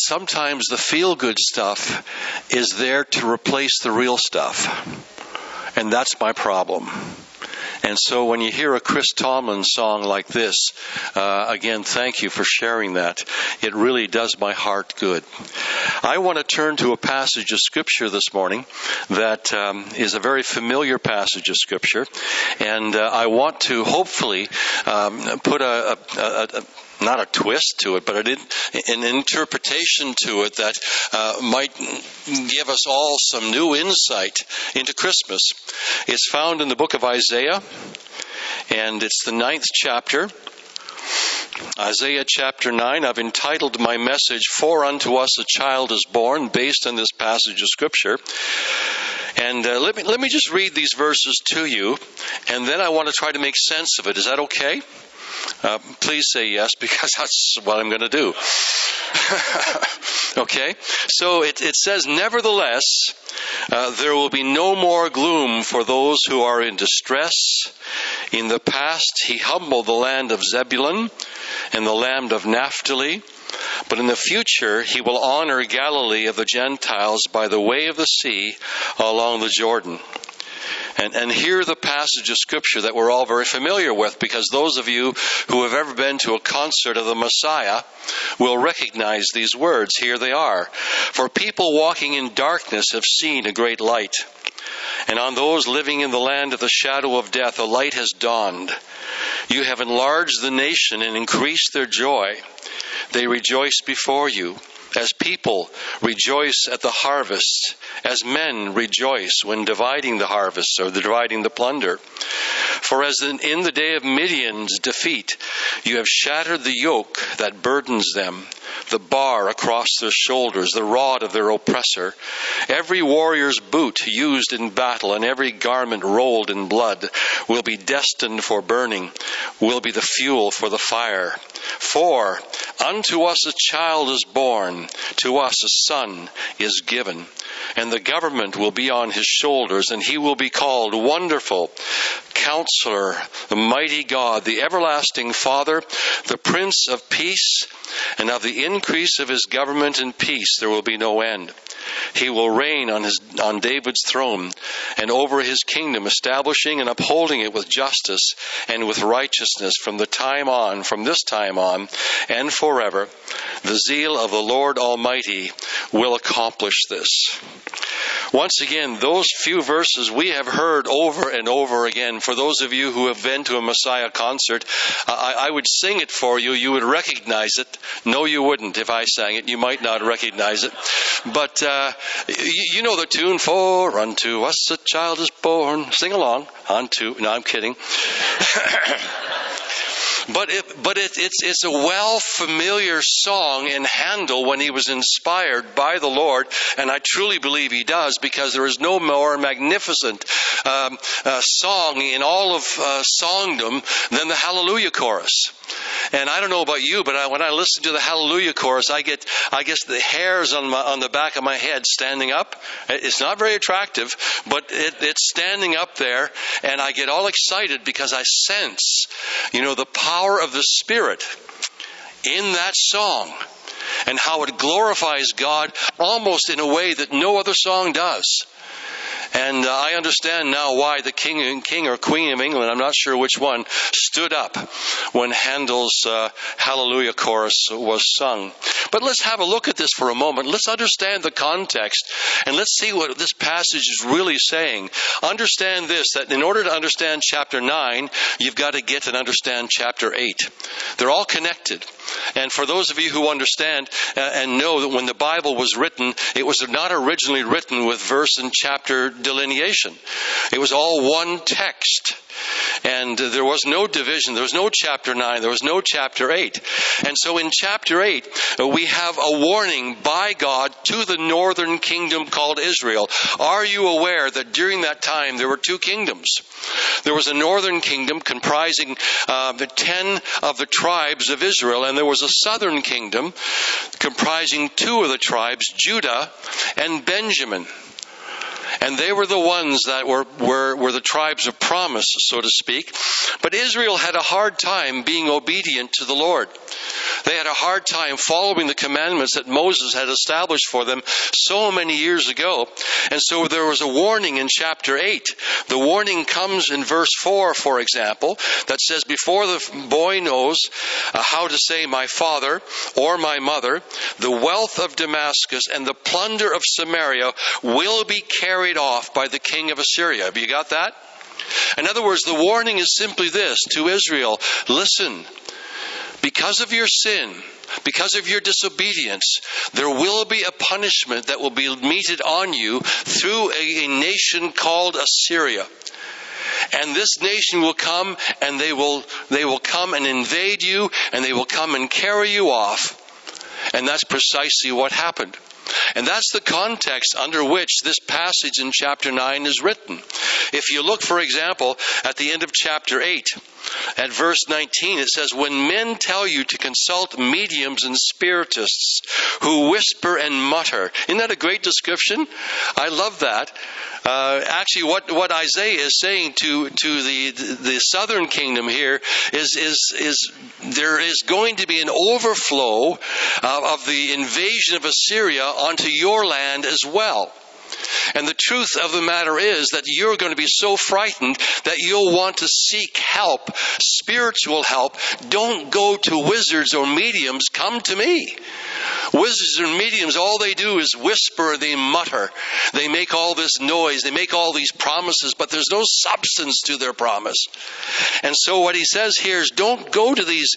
sometimes the feel-good stuff is there to replace the real stuff. And that's my problem. And so when you hear a Chris Tomlin song like this, again, thank you for sharing that. It really does my heart good. I want to turn to a passage of Scripture this morning that is a very familiar passage of Scripture. And I want to hopefully put not a twist to it, but an interpretation to it that might give us all some new insight into Christmas. It's found in the book of Isaiah, and it's the 9th chapter. Isaiah chapter 9. I've entitled my message, "For unto us a child is born," based on this passage of Scripture. And let me just read these verses to you, and then I want to try to make sense of it. Is that okay? Please say yes, because that's what I'm going to do. Okay? So it says, "Nevertheless, there will be no more gloom for those who are in distress. In the past, he humbled the land of Zebulun and the land of Naphtali. But in the future, he will honor Galilee of the Gentiles by the way of the sea along the Jordan." And hear the passage of Scripture that we're all very familiar with, because those of you who have ever been to a concert of the Messiah will recognize these words. Here they are. "For people walking in darkness have seen a great light. And on those living in the land of the shadow of death, a light has dawned. You have enlarged the nation and increased their joy. They rejoice before you, as people rejoice at the harvest, as men rejoice when dividing the harvest or dividing the plunder. For as in the day of Midian's defeat, you have shattered the yoke that burdens them, the bar across their shoulders, the rod of their oppressor. Every warrior's boot used in battle and every garment rolled in blood will be destined for burning, will be the fuel for the fire. For unto us a child is born, to us a son is given, and the government will be on his shoulders, and he will be called Wonderful, Counselor, the Mighty God, the Everlasting Father, the Prince of Peace, and of the increase of his government and peace there will be no end. He will reign on David's throne and over his kingdom, establishing and upholding it with justice and with righteousness from this time on, and forever. The zeal of the Lord Almighty will accomplish this." Once again, those few verses we have heard over and over again. For those of you who have been to a Messiah concert, I would sing it for you. You would recognize it. No, you wouldn't if I sang it. You might not recognize it. But you know the tune, "For unto us a child is born." Sing along. No, I'm kidding. But it's a well familiar song in Handel when he was inspired by the Lord, and I truly believe he does, because there is no more magnificent song in all of songdom than the Hallelujah chorus. And I don't know about you, but when I listen to the Hallelujah chorus, I get the hairs on the back of my head standing up. It's not very attractive, but it's standing up there, and I get all excited because I sense, the power of the Spirit in that song and how it glorifies God almost in a way that no other song does. And I understand now why the king or queen of England, I'm not sure which one, stood up when Handel's Hallelujah chorus was sung. But let's have a look at this for a moment. Let's understand the context, and let's see what this passage is really saying. Understand this, that in order to understand chapter 9, you've got to get and understand chapter 8. They're all connected. And for those of you who understand and know that when the Bible was written, it was not originally written with verse and chapter delineation. It was all one text. And there was no division. There was no chapter 9. There was no chapter 8. And so in chapter 8, we have a warning by God to the northern kingdom called Israel. Are you aware that during that time there were two kingdoms? There was a northern kingdom comprising the 10 of the tribes of Israel, and there was a southern kingdom comprising 2 of the tribes, Judah and Benjamin. And they were the ones that were the tribes of promise, so to speak. But Israel had a hard time being obedient to the Lord. They had a hard time following the commandments that Moses had established for them so many years ago. And so there was a warning in chapter 8. The warning comes in verse 4, for example, that says, before the boy knows how to say my father or my mother, the wealth of Damascus and the plunder of Samaria will be carried off by the king of Assyria. Have you got that? In other words, the warning is simply this to Israel: listen, because of your sin, because of your disobedience, there will be a punishment that will be meted on you through a nation called Assyria. And this nation will come, and they will come and invade you, and they will come and carry you off. And that's precisely what happened. And that's the context under which this passage in chapter 9 is written. If you look, for example, at the end of chapter 8, at verse 19, it says, when men tell you to consult mediums and spiritists who whisper and mutter. Isn't that a great description? I love that. Actually, what Isaiah is saying to the southern kingdom here is there is going to be an overflow of the invasion of Assyria onto your land as well. And the truth of the matter is that you're going to be so frightened that you'll want to seek help, spiritual help. Don't go to wizards or mediums. Come to me. Wizards and mediums, all they do is whisper, they mutter. They make all this noise. They make all these promises, but there's no substance to their promise. And so what he says here is don't go to these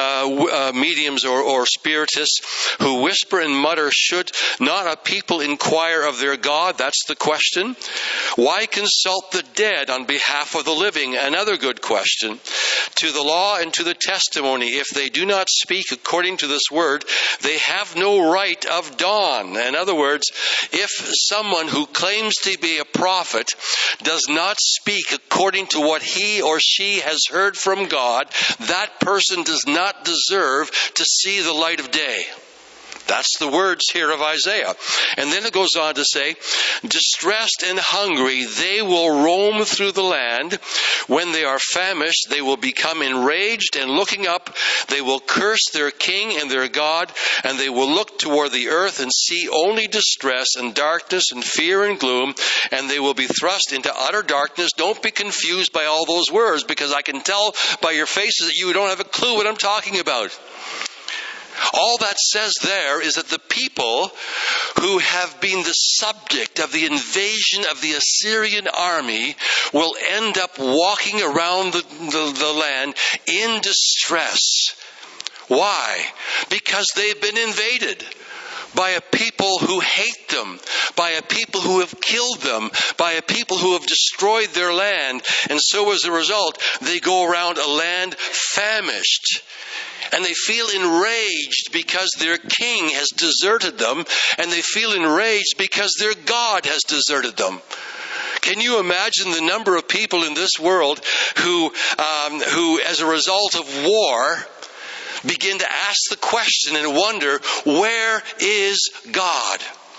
mediums or spiritists who whisper and mutter. Should not a people inquire of their God? That's the question. Why consult the dead on behalf of the living? Another good question. To the law and to the testimony, if they do not speak according to this word, they have no right of dawn. In other words, if someone who claims to be a prophet does not speak according to what he or she has heard from God, that person does not deserve to see the light of day. That's the words here of Isaiah. And then it goes on to say, distressed and hungry, they will roam through the land. When they are famished, they will become enraged, and looking up, they will curse their king and their God, and they will look toward the earth and see only distress and darkness and fear and gloom, and they will be thrust into utter darkness. Don't be confused by all those words, because I can tell by your faces that you don't have a clue what I'm talking about. All that says there is that the people who have been the subject of the invasion of the Assyrian army will end up walking around the land in distress. Why? Because they've been invaded by a people who hate them, by a people who have killed them, by a people who have destroyed their land. And so as a result, they go around a land famished. And they feel enraged because their king has deserted them, and they feel enraged because their God has deserted them. Can you imagine the number of people in this world who as a result of war, begin to ask the question and wonder, where is God?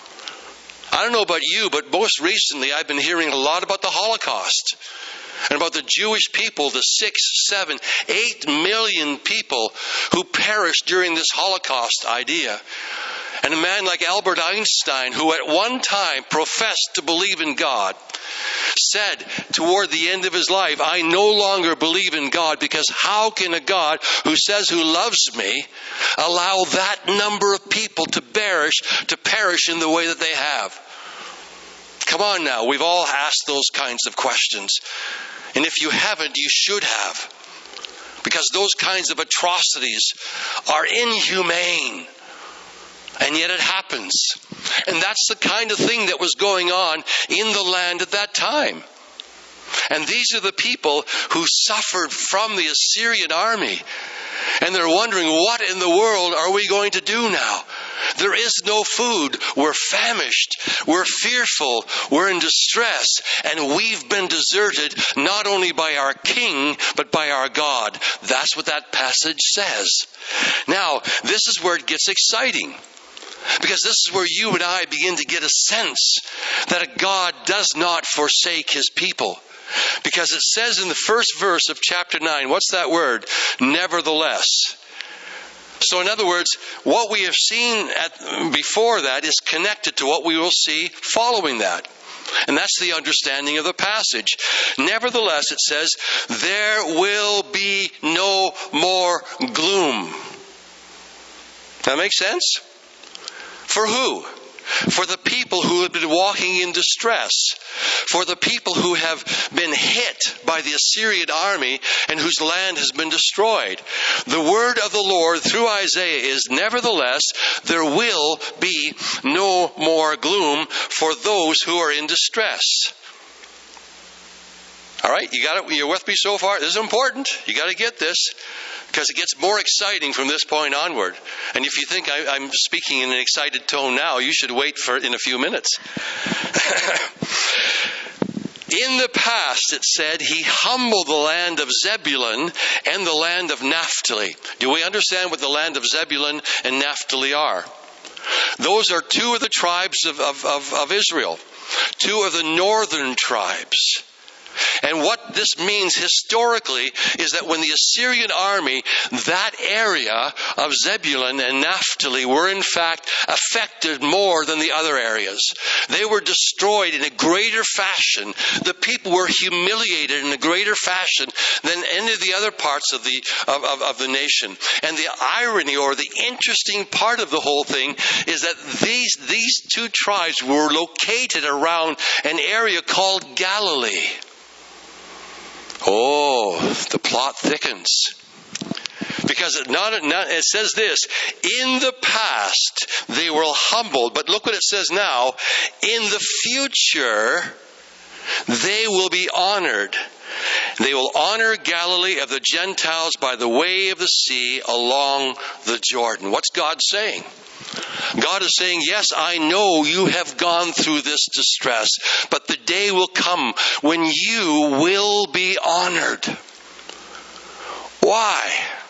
I don't know about you, but most recently I've been hearing a lot about the Holocaust. And about the Jewish people, the 6, 7, 8 million people who perished during this Holocaust idea. And a man like Albert Einstein, who at one time professed to believe in God, said toward the end of his life, I no longer believe in God, because how can a God who says who loves me allow that number of people to perish in the way that they have? Come on now, we've all asked those kinds of questions. And if you haven't, you should have. Because those kinds of atrocities are inhumane. And yet it happens. And that's the kind of thing that was going on in the land at that time. And these are the people who suffered from the Assyrian army. And they're wondering, what in the world are we going to do now? There is no food. We're famished. We're fearful. We're in distress. And we've been deserted not only by our king, but by our God. That's what that passage says. Now, this is where it gets exciting. Because this is where you and I begin to get a sense that a God does not forsake his people. Because it says in the first verse of chapter 9, what's that word? Nevertheless. So in other words, what we have seen before that is connected to what we will see following that. And that's the understanding of the passage. Nevertheless, it says, there will be no more gloom. That makes sense? For who? For the people who have been walking in distress. For the people who have been hit by the Assyrian army and whose land has been destroyed. The word of the Lord through Isaiah is, nevertheless, there will be no more gloom for those who are in distress. All right, you got it? You're with me so far? This is important. You got to get this, because it gets more exciting from this point onward. And if you think I'm speaking in an excited tone now, you should wait for in a few minutes. In the past, it said, he humbled the land of Zebulun and the land of Naphtali. Do we understand what the land of Zebulun and Naphtali are? Those are two of the tribes of Israel. Two of the northern tribes. And what this means historically is that when the Assyrian army, that area of Zebulun and Naphtali were in fact affected more than the other areas. They were destroyed in a greater fashion. The people were humiliated in a greater fashion than any of the other parts of the nation. And the irony, or the interesting part of the whole thing, is that these two tribes were located around an area called Galilee. Oh, the plot thickens. Because it says this, in the past they were humbled, but look what it says now, in the future they will be honored. They will honor Galilee of the Gentiles by the way of the sea along the Jordan. What's God saying? God is saying, yes, I know you have gone through this distress, but the day will come when you will be honored. Why?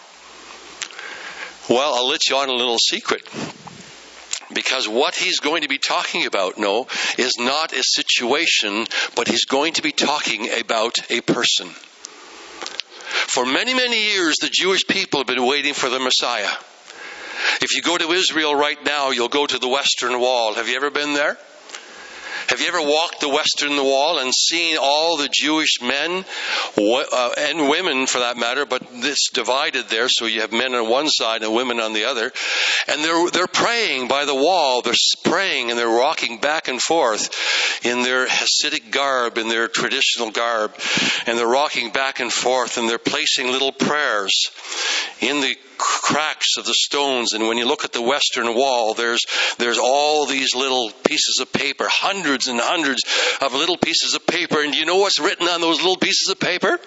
Well, I'll let you on a little secret. Because what he's going to be talking about, is not a situation, but he's going to be talking about a person. For many, many years, the Jewish people have been waiting for the Messiah. If you go to Israel right now, you'll go to the Western Wall. Have you ever been there? Have you ever walked the Western Wall and seen all the Jewish men and women, for that matter, but it's divided there, so you have men on one side and women on the other, and they're praying by the wall. They're praying and they're walking back and forth in their Hasidic garb, in their traditional garb, and they're rocking back and forth, and they're placing little prayers in the cracks of the stones. And when you look at the Western Wall, there's all these little pieces of paper, hundreds and hundreds of little pieces of paper. And do you know what's written on those little pieces of paper?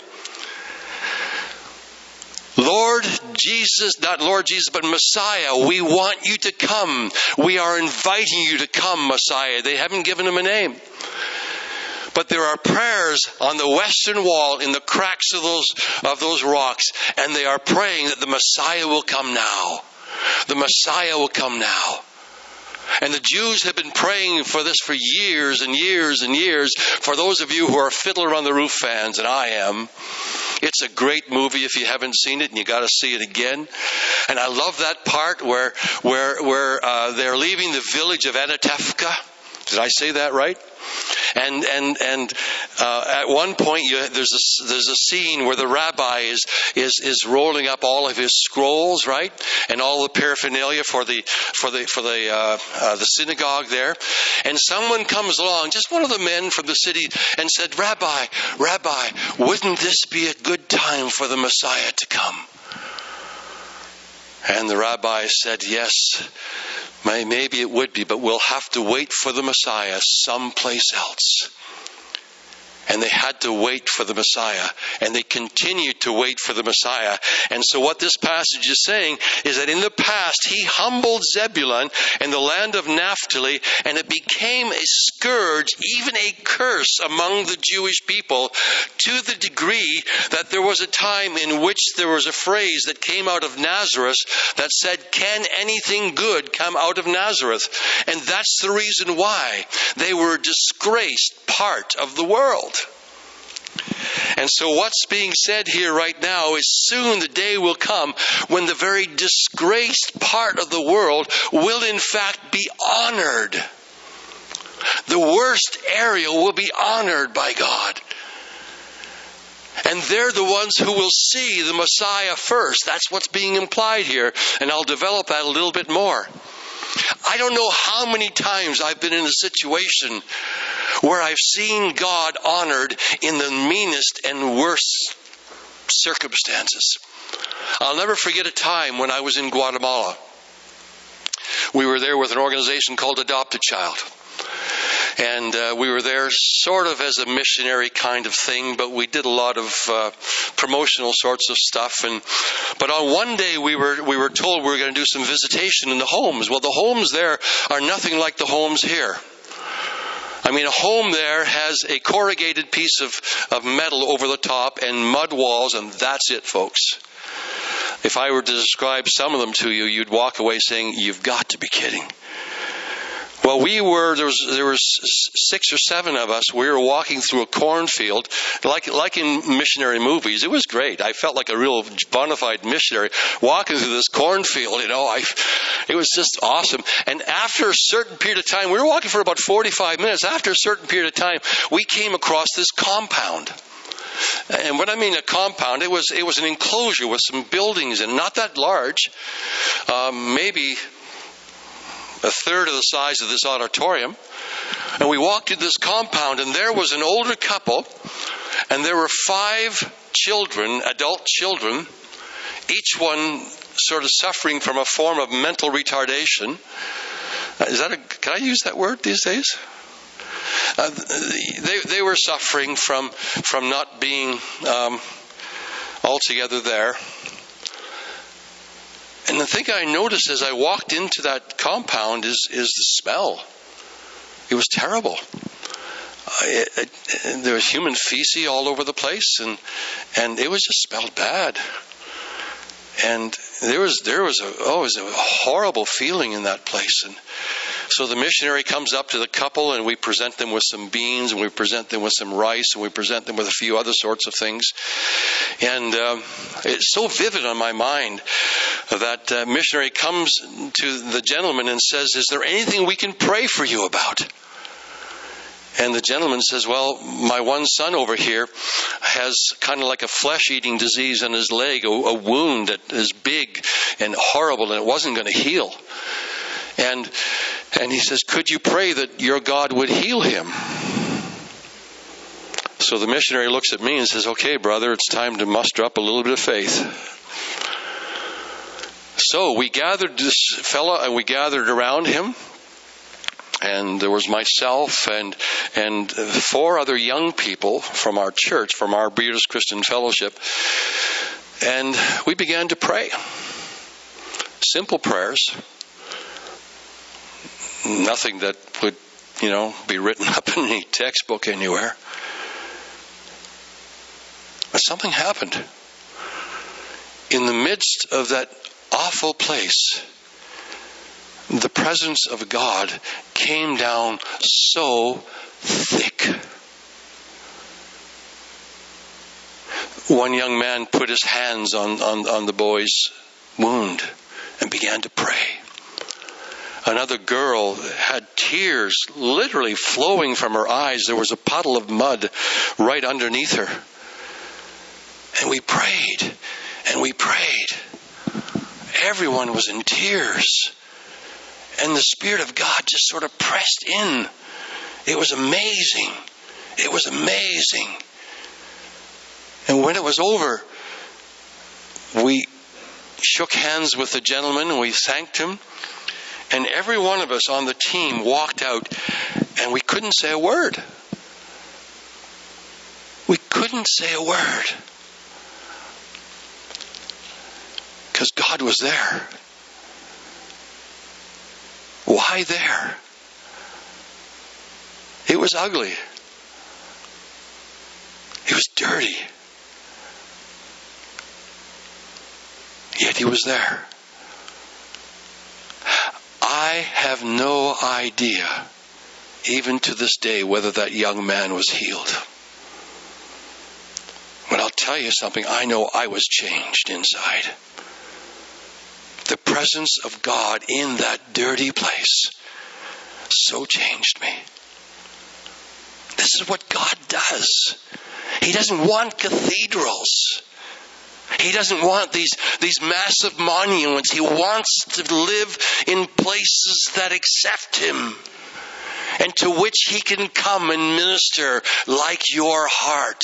Lord Jesus, not Lord Jesus, but Messiah, we want you to come. We are inviting you to come, Messiah. They haven't given him a name. But there are prayers on the Western Wall in the cracks of those rocks, and they are praying that the Messiah will come now. The Messiah will come now. And the Jews have been praying for this for years and years and years. For those of you who are Fiddler on the Roof fans, and I am, it's a great movie if you haven't seen it, and you got to see it again. And I love that part where they're leaving the village of Anatevka. Did I say that right? And at one point there's a scene where the rabbi is rolling up all of his scrolls, right, and all the paraphernalia for the synagogue there, and someone comes along, just one of the men from the city, and said, Rabbi, wouldn't this be a good time for the Messiah to come? And the rabbi said, yes. Maybe it would be, but we'll have to wait for the Messiah someplace else. And they had to wait for the Messiah. And they continued to wait for the Messiah. And so what this passage is saying is that in the past, he humbled Zebulun and the land of Naphtali, and it became a scourge, even a curse among the Jewish people, to the degree that there was a time in which there was a phrase that came out of Nazareth that said, can anything good come out of Nazareth? And that's the reason why they were a disgraced part of the world. And so what's being said here right now is soon the day will come when the very disgraced part of the world will in fact be honored. The worst area will be honored by God. And they're the ones who will see the Messiah first. That's what's being implied here. And I'll develop that a little bit more. I don't know how many times I've been in a situation where I've seen God honored in the meanest and worst circumstances. I'll never forget a time when I was in Guatemala. We were there with an organization called Adopt a Child. And we were there sort of as a missionary kind of thing, but we did a lot of promotional sorts of stuff. But on one day we were told we were going to do some visitation in the homes. Well, the homes there are nothing like the homes here. I mean, a home there has a corrugated piece of metal over the top and mud walls, and that's it, folks. If I were to describe some of them to you, you'd walk away saying, "You've got to be kidding." Well, there was 6 or 7 of us. We were walking through a cornfield, like in missionary movies. It was great. I felt like a real bona fide missionary walking through this cornfield. It was just awesome. And after a certain period of time, we were walking for about 45 minutes. After a certain period of time, we came across this compound. And what I mean a compound, it was an enclosure with some buildings, and not that large, maybe a third of the size of this auditorium. And we walked through this compound, and there was an older couple, and there were 5 children, adult children, each one sort of suffering from a form of mental retardation. Can I use that word these days? They were suffering from not being altogether there. And the thing I noticed as I walked into that compound is the smell. It was terrible. There was human feces all over the place, and it was just smelled bad. And there was a horrible feeling in that place. And so the missionary comes up to the couple, and we present them with some beans, and we present them with some rice, and we present them with a few other sorts of things. And it's so vivid on my mind that missionary comes to the gentleman and says, "Is there anything we can pray for you about?" And the gentleman says, "Well, my one son over here has kind of like a flesh-eating disease on his leg, a wound that is big and horrible, and it wasn't going to heal." And he says, "Could you pray that your God would heal him?" So the missionary looks at me and says, "Okay, brother, it's time to muster up a little bit of faith." So we gathered this fella, and we gathered around him. And there was myself and 4 other young people from our church, from our Breeders Christian Fellowship. And we began to pray. Simple prayers. Nothing that would, be written up in any textbook anywhere. But something happened. In the midst of that awful place, the presence of God came down so thick. One young man put his hands on the boy's wound and began to pray. Another girl had tears literally flowing from her eyes. There was a puddle of mud right underneath her. And we prayed, and we prayed. Everyone was in tears. And the Spirit of God just sort of pressed in. It was amazing. It was amazing. And when it was over, we shook hands with the gentleman and we thanked him. And every one of us on the team walked out, and we couldn't say a word. We couldn't say a word. Because God was there. Why there? It was ugly. It was dirty. Yet he was there. I have no idea, even to this day, whether that young man was healed. tell you something. I know I was changed inside. The presence of God in that dirty place so changed me. This is what God does. He doesn't want cathedrals. He doesn't want these massive monuments. He wants to live in places that accept Him and to which He can come and minister like your heart.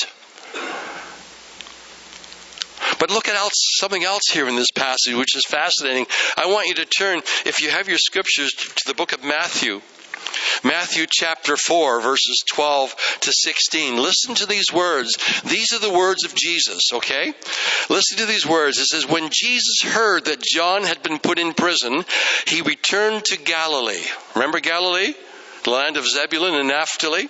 But look at something else here in this passage, which is fascinating. I want you to turn, if you have your scriptures, to the book of Matthew. Matthew chapter 4, verses 12 to 16. Listen to these words. These are the words of Jesus, okay? Listen to these words. It says, when Jesus heard that John had been put in prison, he returned to Galilee. Remember Galilee? The land of Zebulun and Naphtali.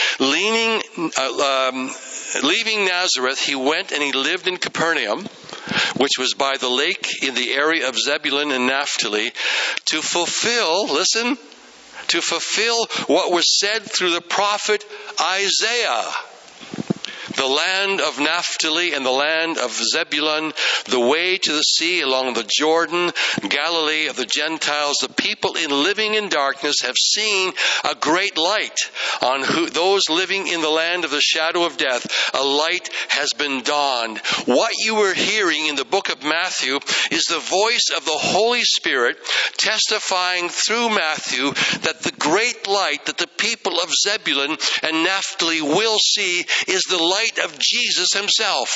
Leaving Nazareth, he went and he lived in Capernaum, which was by the lake in the area of Zebulun and Naphtali, to fulfill, listen, to fulfill what was said through the prophet Isaiah. The land of Naphtali and the land of Zebulun, the way to the sea along the Jordan, Galilee of the Gentiles, the people living in darkness have seen a great light. On those living in the land of the shadow of death, a light has been dawned. What you were hearing in the book of Matthew is the voice of the Holy Spirit testifying through Matthew that the great light that the people of Zebulun and Naphtali will see is the light of Jesus Himself.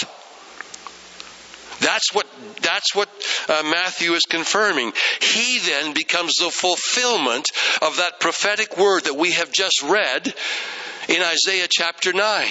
That's what Matthew is confirming. He then becomes the fulfillment of that prophetic word that we have just read in Isaiah chapter 9.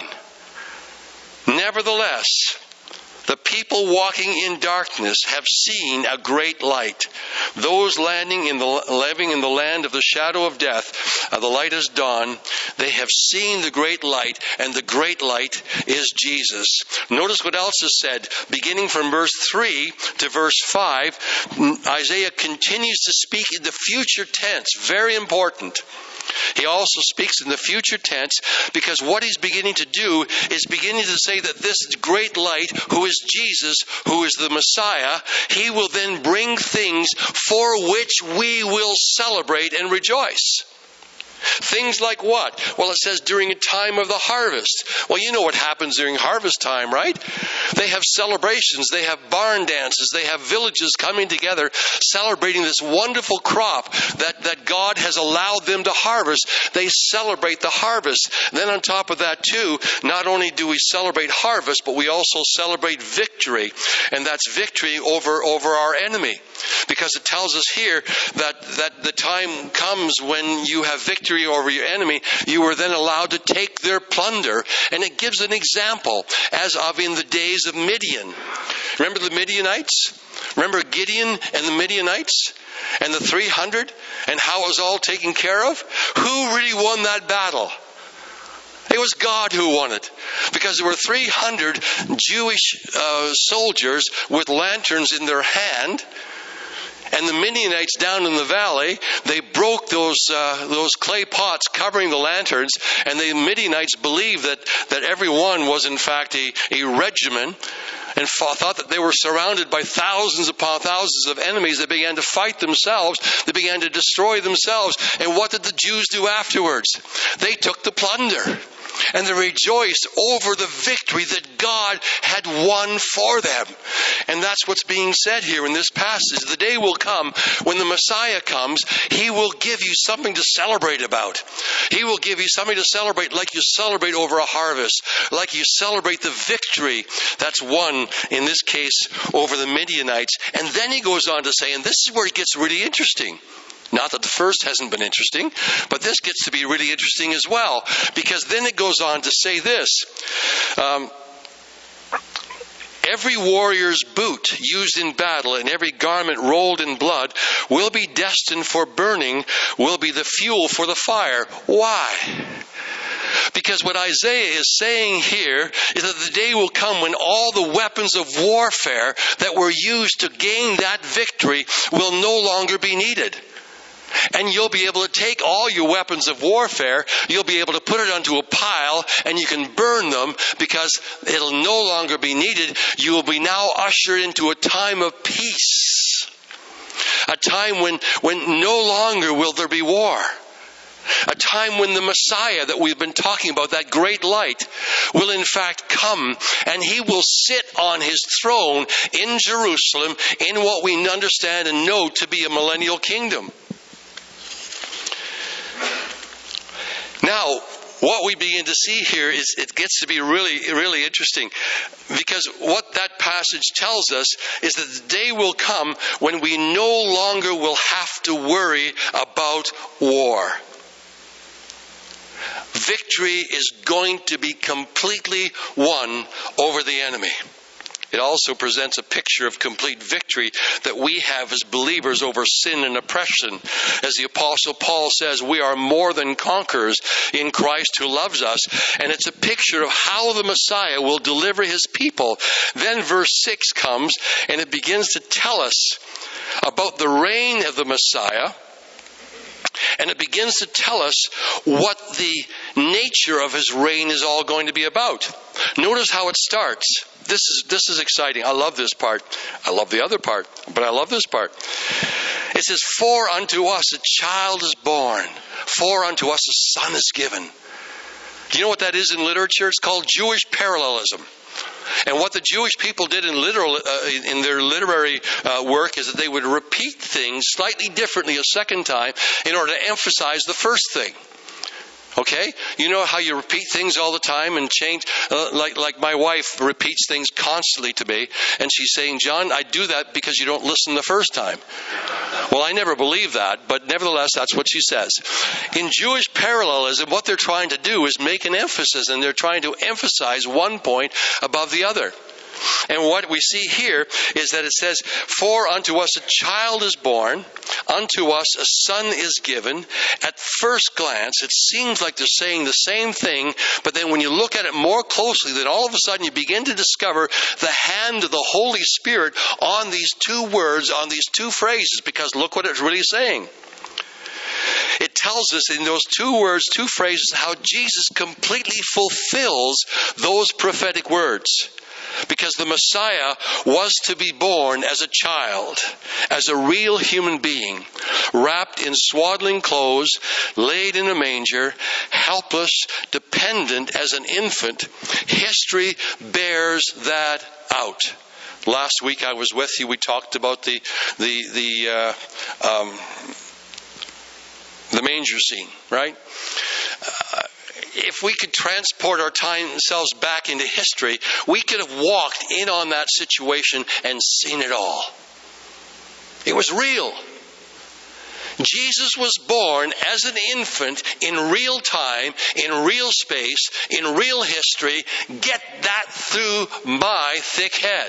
Nevertheless, the people walking in darkness have seen a great light. Those living in the land of the shadow of death, the light has dawned. They have seen the great light, and the great light is Jesus. Notice what else is said. Beginning from verse 3 to verse 5, Isaiah continues to speak in the future tense. Very important. He also speaks in the future tense because what he's beginning to do is beginning to say that this great light, who is Jesus, who is the Messiah, He will then bring things for which we will celebrate and rejoice. Things like what? Well, it says during a time of the harvest. Well, you know what happens during harvest time, right? They have celebrations. They have barn dances. They have villages coming together celebrating this wonderful crop that God has allowed them to harvest. They celebrate the harvest. Then on top of that too, not only do we celebrate harvest, but we also celebrate victory. And that's victory over our enemy. Because it tells us here that the time comes when you have victory over your enemy, you are then allowed to take their plunder. And it gives an example as of in the days of Midian. Remember the Midianites? Remember Gideon and the Midianites? And the 300? And how it was all taken care of? Who really won that battle? It was God who won it. Because there were 300 Jewish soldiers with lanterns in their hand. And the Midianites down in the valley, they broke those clay pots covering the lanterns, and the Midianites believed that every one was in fact a regiment, and thought that they were surrounded by thousands upon thousands of enemies. They began to fight themselves. They began to destroy themselves. And what did the Jews do afterwards? They took the plunder. And they rejoiced over the victory that God had won for them. And that's what's being said here in this passage. The day will come when the Messiah comes. He will give you something to celebrate about. He will give you something to celebrate like you celebrate over a harvest. Like you celebrate the victory that's won, in this case, over the Midianites. And then he goes on to say, and this is where it gets really interesting. Not that the first hasn't been interesting, but this gets to be really interesting as well. Because then it goes on to say this. Every warrior's boot used in battle and every garment rolled in blood will be destined for burning, will be the fuel for the fire. Why? Because what Isaiah is saying here is that the day will come when all the weapons of warfare that were used to gain that victory will no longer be needed. And you'll be able to take all your weapons of warfare, you'll be able to put it onto a pile, and you can burn them because it'll no longer be needed. You will be now ushered into a time of peace. A time when no longer will there be war. A time when the Messiah that we've been talking about, that great light, will in fact come, and he will sit on his throne in Jerusalem in what we understand and know to be a millennial kingdom. Now, what we begin to see here is it gets to be really, really interesting, because what that passage tells us is that the day will come when we no longer will have to worry about war. Victory is going to be completely won over the enemy. It also presents a picture of complete victory that we have as believers over sin and oppression. As the Apostle Paul says, we are more than conquerors in Christ who loves us. And it's a picture of how the Messiah will deliver his people. Then verse 6 comes, and it begins to tell us about the reign of the Messiah. And it begins to tell us what the nature of his reign is all going to be about. Notice how it starts. This is exciting. I love this part. I love the other part, but I love this part. It says, "For unto us a child is born, for unto us a son is given." Do you know what that is in literature? It's called Jewish parallelism. And what the Jewish people did in their literary work is that they would repeat things slightly differently a second time in order to emphasize the first thing. Okay? You know how you repeat things all the time and change? Like my wife repeats things constantly to me, and she's saying, "John, I do that because you don't listen the first time." Well, I never believe that, but nevertheless, that's what she says. In Jewish parallelism, what they're trying to do is make an emphasis, and they're trying to emphasize one point above the other. And what we see here is that it says, "For unto us a child is born, unto us a son is given." At first glance, it seems like they're saying the same thing, but then when you look at it more closely, then all of a sudden you begin to discover the hand of the Holy Spirit on these two words, on these two phrases, because look what it's really saying. It tells us in those two words, two phrases, how Jesus completely fulfills those prophetic words. Because the Messiah was to be born as a child, as a real human being, wrapped in swaddling clothes, laid in a manger, helpless, dependent as an infant. History bears that out. Last week I was with you. We talked about the manger scene, right? If we could transport ourselves back into history, we could have walked in on that situation and seen it all. It was real. Jesus was born as an infant in real time, in real space, in real history. Get that through my thick head.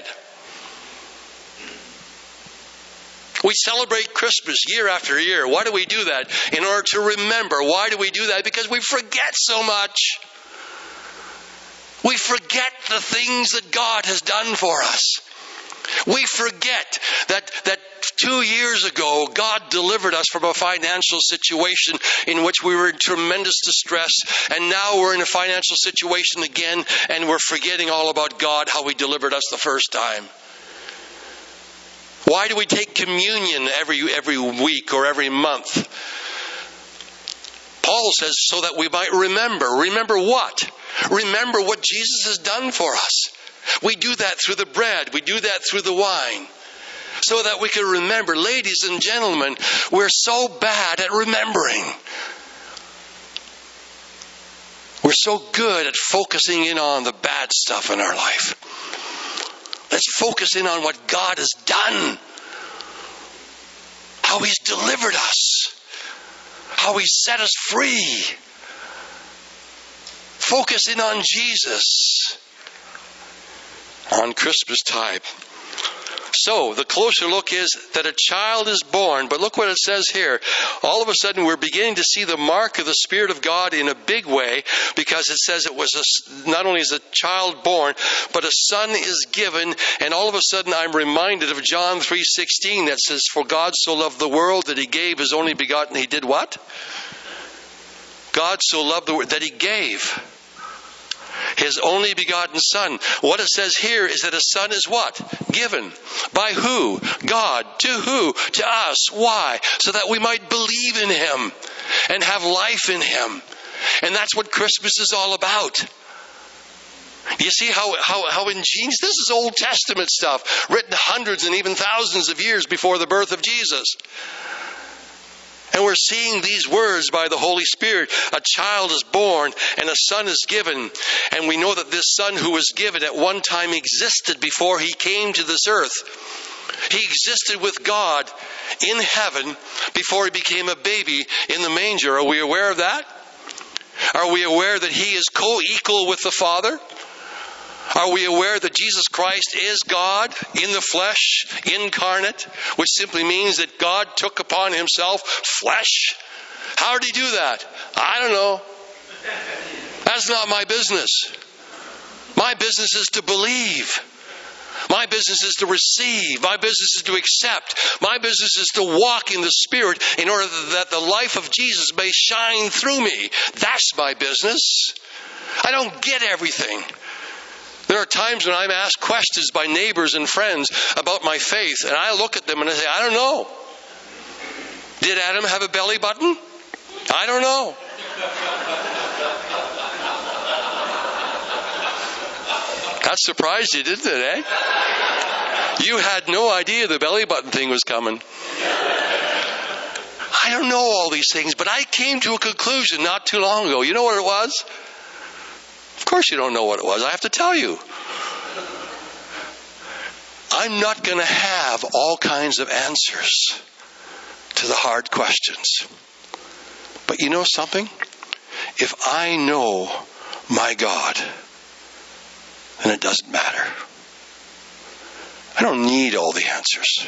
We celebrate Christmas year after year. Why do we do that? In order to remember. Why do we do that? Because we forget so much. We forget the things that God has done for us. We forget that 2 years ago, God delivered us from a financial situation in which we were in tremendous distress, and now we're in a financial situation again, and we're forgetting all about God, how He delivered us the first time. Why do we take communion every week or every month? Paul says, so that we might remember. Remember what? Remember what Jesus has done for us. We do that through the bread. We do that through the wine. So that we can remember. Ladies and gentlemen, we're so bad at remembering. We're so good at focusing in on the bad stuff in our life. Let's focus in on what God has done. How He's delivered us. How He's set us free. Focus in on Jesus. On Christmas time. So, the closer look is that a child is born. But look what it says here. All of a sudden, we're beginning to see the mark of the Spirit of God in a big way, because it says it was not only is a child born, but a son is given. And all of a sudden, I'm reminded of John 3:16 that says, "For God so loved the world that He gave His only begotten." He did what? God so loved the world that He gave His only begotten Son. What it says here is that a son is what? Given. By who? God. To who? To us. Why? So that we might believe in Him and have life in Him. And that's what Christmas is all about. You see how ingenious? This is Old Testament stuff, written hundreds and even thousands of years before the birth of Jesus. And we're seeing these words by the Holy Spirit. A child is born and a son is given. And we know that this son who was given at one time existed before he came to this earth. He existed with God in heaven before he became a baby in the manger. Are we aware of that? Are we aware that he is co-equal with the Father? Are we aware that Jesus Christ is God in the flesh, incarnate, which simply means that God took upon Himself flesh? How did He do that? I don't know. That's not my business. My business is to believe. My business is to receive. My business is to accept. My business is to walk in the Spirit in order that the life of Jesus may shine through me. That's my business. I don't get everything. There are times when I'm asked questions by neighbors and friends about my faith, and I look at them and I say, I don't know. Did Adam have a belly button? I don't know. That surprised you, didn't it, eh? You had no idea the belly button thing was coming. I don't know all these things, but I came to a conclusion not too long ago. You know what it was? Of course you don't know what it was. I have to tell you. I'm not going to have all kinds of answers to the hard questions. But you know something? If I know my God, then it doesn't matter. I don't need all the answers.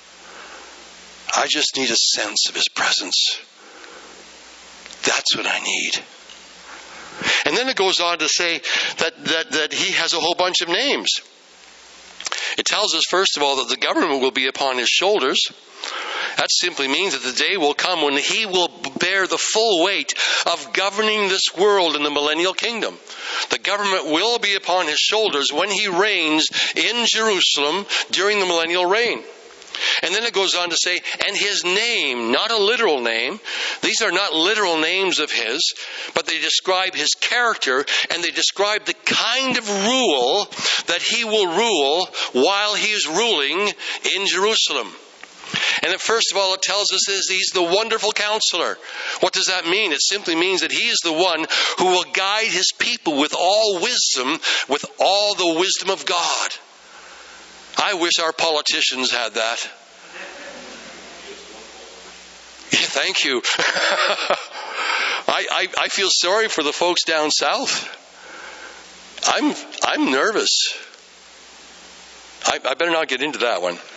I just need a sense of His presence. That's what I need. And then it goes on to say that He has a whole bunch of names. It tells us, first of all, that the government will be upon His shoulders. That simply means that the day will come when He will bear the full weight of governing this world in the millennial kingdom. The government will be upon His shoulders when He reigns in Jerusalem during the millennial reign. And then it goes on to say, and His name, not a literal name. These are not literal names of His, but they describe His character, and they describe the kind of rule that He will rule while He is ruling in Jerusalem. And then first of all, it tells us that He's the wonderful counselor. What does that mean? It simply means that He is the one who will guide His people with all wisdom, with all the wisdom of God. I wish our politicians had that. Yeah, thank you. I feel sorry for the folks down south. I'm nervous. I better not get into that one.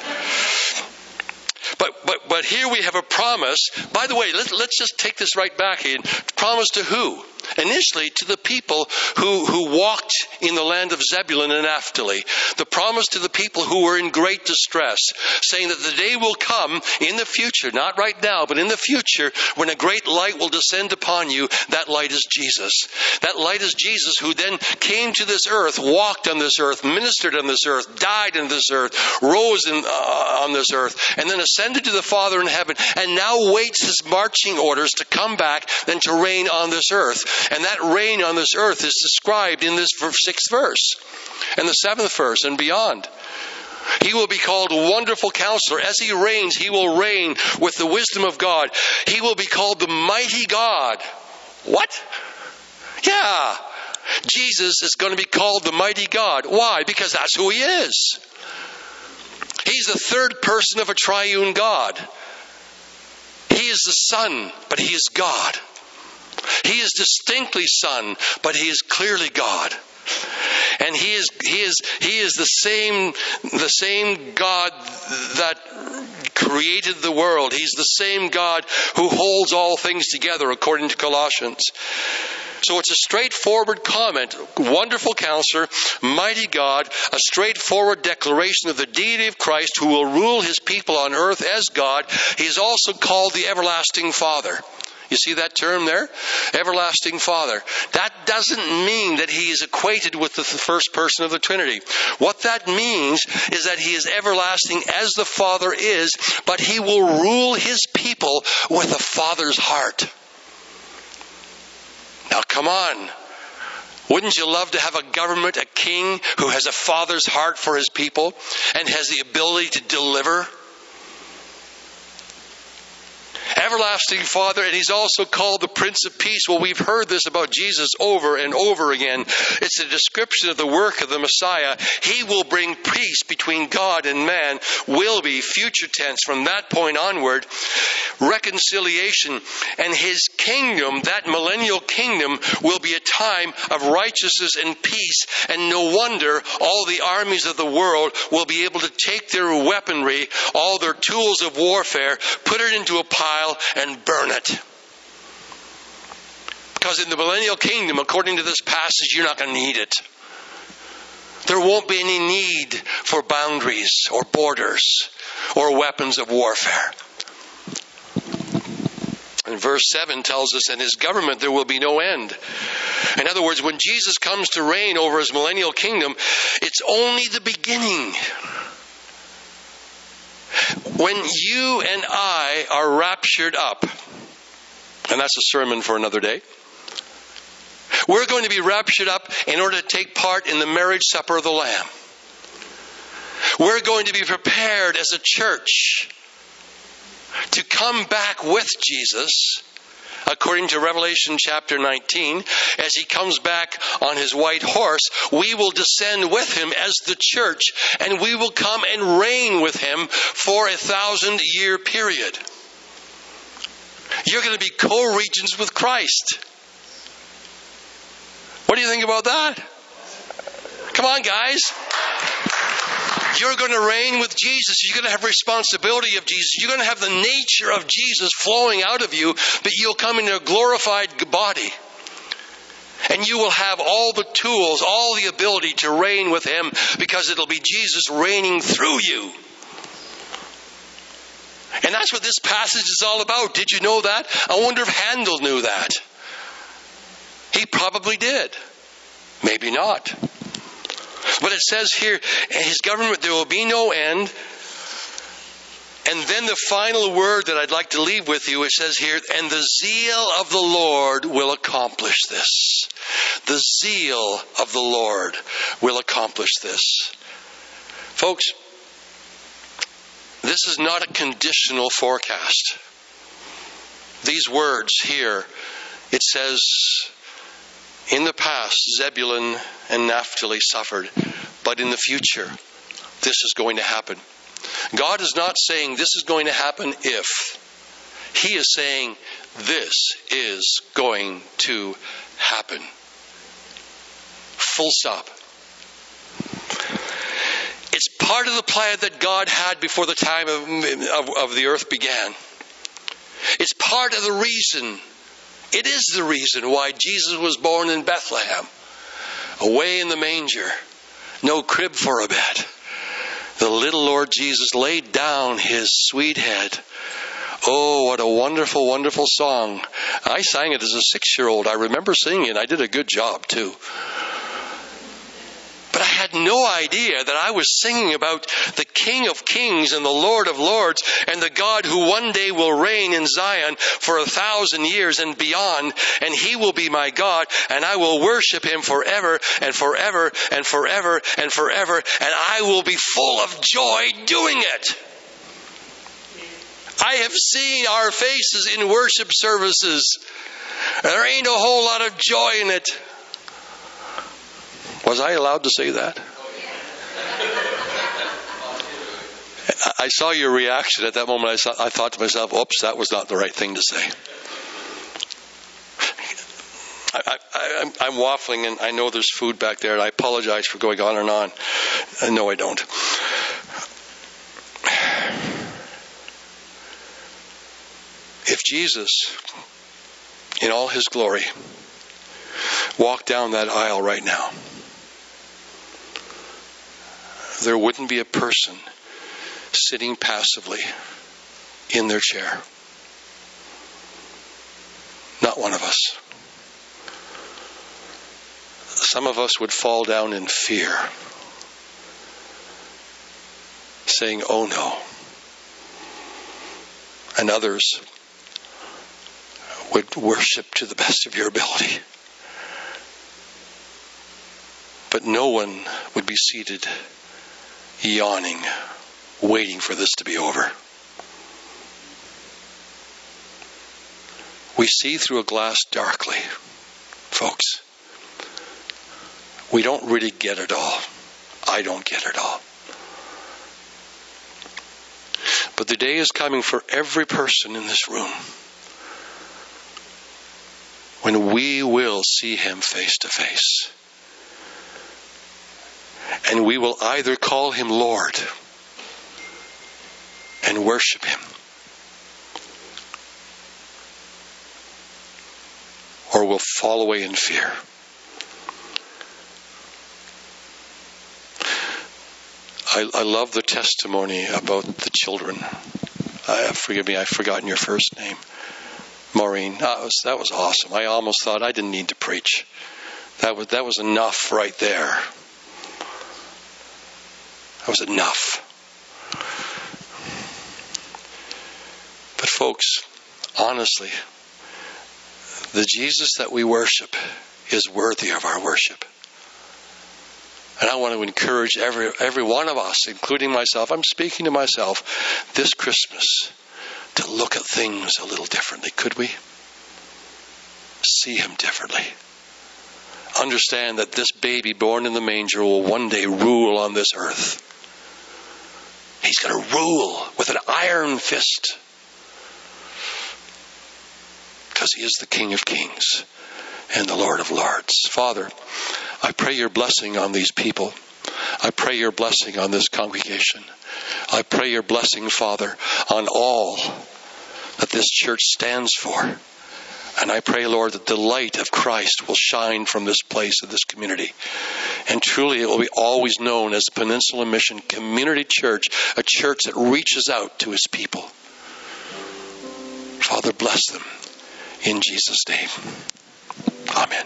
But here we have a promise. By the way, let's just take this right back in. Promise to who? Initially to the people who walked in the land of Zebulun and Naphtali. The promise to the people who were in great distress, saying that the day will come in the future, not right now, but in the future, when a great light will descend upon you. That light is Jesus. That light is Jesus, who then came to this earth, walked on this earth, ministered on this earth, died on this earth, rose on this earth, and then ascended to the Father in heaven, and now waits His marching orders to come back and to reign on this earth. And that reign on this earth is described in this 6th verse and the 7th verse and beyond. He will be called Wonderful Counselor. As He reigns, He will reign with the wisdom of God. He will be called the Mighty God. What? Yeah. Jesus is going to be called the Mighty God. Why? Because that's who He is. He's the third person of a triune God. He is the Son, but He is God. He is distinctly Son, but He is clearly God. And he is the same God that created the world. He's the same God who holds all things together, according to Colossians. So it's a straightforward comment. Wonderful Counselor, Mighty God, a straightforward declaration of the deity of Christ who will rule his people on earth as God. He is also called the Everlasting Father. You see that term there? Everlasting Father. That doesn't mean that he is equated with the first person of the Trinity. What that means is that he is everlasting as the Father is, but he will rule his people with a Father's heart. Now come on. Wouldn't you love to have a government, a king who has a father's heart for his people and has the ability to deliver? Everlasting Father, and he's also called the Prince of Peace. Well, we've heard this about Jesus over and over again. It's a description of the work of the Messiah. He will bring peace between God and man, will be, future tense, from that point onward, reconciliation. And his kingdom, that millennial kingdom, will be a time of righteousness and peace. And no wonder all the armies of the world will be able to take their weaponry, all their tools of warfare, put it into a pile, and burn it. Because in the millennial kingdom, according to this passage, you're not going to need it. There won't be any need for boundaries or borders or weapons of warfare. And verse 7 tells us, in his government there will be no end. In other words, when Jesus comes to reign over his millennial kingdom, it's only the beginning. When you and I are raptured up, and that's a sermon for another day, we're going to be raptured up in order to take part in the marriage supper of the Lamb. We're going to be prepared as a church to come back with Jesus, according to Revelation chapter 19, as he comes back on his white horse. We will descend with him as the church, and we will come and reign with him for 1,000-year period. You're going to be co-regents with Christ. What do you think about that? Come on, guys. You're going to reign with Jesus. You're going to have responsibility of Jesus. You're going to have the nature of Jesus flowing out of you, but you'll come in a glorified body. And you will have all the tools, all the ability to reign with him, because it'll be Jesus reigning through you. And that's what this passage is all about. Did you know that? I wonder if Handel knew that. He probably did. Maybe not. But it says here, in his government there will be no end. And then the final word that I'd like to leave with you, it says here, and the zeal of the Lord will accomplish this. The zeal of the Lord will accomplish this. Folks, this is not a conditional forecast. These words here, it says, in the past, Zebulun and Naphtali suffered, but in the future, this is going to happen. God is not saying this is going to happen if. He is saying this is going to happen. Full stop. It's part of the plan that God had before the time of the earth began. It's part of the reason. It is the reason why Jesus was born in Bethlehem, away in the manger, no crib for a bed. The little Lord Jesus laid down his sweet head. Oh, what a wonderful, wonderful song. I sang it as a 6-year-old. I remember singing it. I did a good job, too. But I had no idea that I was singing about the King of Kings and the Lord of Lords and the God who one day will reign in Zion for 1,000 years and beyond. And he will be my God, and I will worship him forever and forever and forever and forever. And I will be full of joy doing it. I have seen our faces in worship services. There ain't a whole lot of joy in it. Was I allowed to say that? I saw your reaction at that moment. I thought to myself, oops, that was not the right thing to say. I'm waffling, and I know there's food back there, and I apologize for going on and on. No, I don't. If Jesus, in all his glory, walked down that aisle right now, there wouldn't be a person sitting passively in their chair. Not one of us. Some of us would fall down in fear, saying, "Oh no." And others would worship to the best of your ability. But no one would be seated, yawning, waiting for this to be over. We see through a glass darkly, folks. We don't really get it all. I don't get it all. But the day is coming for every person in this room when we will see him face to face. And we will either call him Lord and worship him, or we'll fall away in fear. I love the testimony about the children. Forgive me, I've forgotten your first name. Maureen. That was awesome. I almost thought I didn't need to preach. That was enough right there. That was enough. But folks, honestly, the Jesus that we worship is worthy of our worship. And I want to encourage every one of us, including myself, I'm speaking to myself, this Christmas, to look at things a little differently. Could we? See him differently. Understand that this baby born in the manger will one day rule on this earth. He's going to rule with an iron fist. Because he is the King of Kings and the Lord of Lords. Father, I pray your blessing on these people. I pray your blessing on this congregation. I pray your blessing, Father, on all that this church stands for. And I pray, Lord, that the light of Christ will shine from this place, of this community. And truly it will be always known as Peninsula Mission Community Church, a church that reaches out to his people. Father, bless them in Jesus' name. Amen.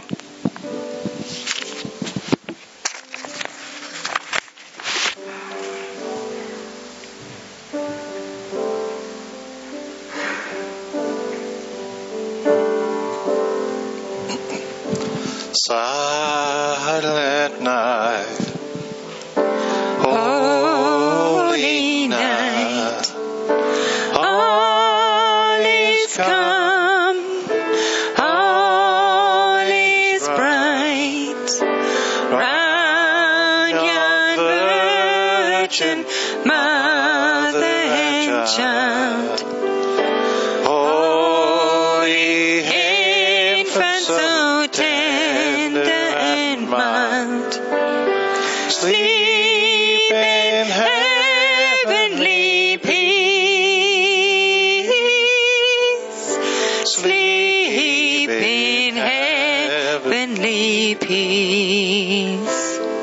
Silent night, holy night, all is come, all is bright, round yon virgin mother and child. Holy infant, so tender and mild, sleep in heavenly peace, sleep in heavenly peace.